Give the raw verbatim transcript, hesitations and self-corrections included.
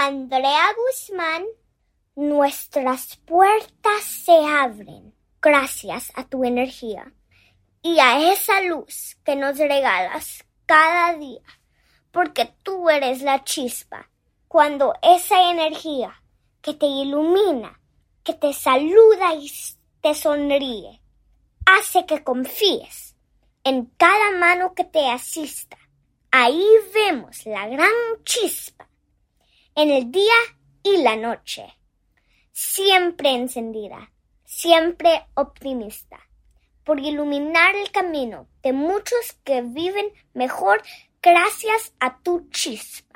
Andrea Guzmán, nuestras puertas se abren gracias a tu energía y a esa luz que nos regalas cada día, porque tú eres la chispa. Cuando esa energía que te ilumina, que te saluda y te sonríe, hace que confíes en cada mano que te asista. Ahí vemos la gran chispa en el día y la noche, siempre encendida, siempre optimista, por iluminar el camino de muchos que viven mejor gracias a tu chispa.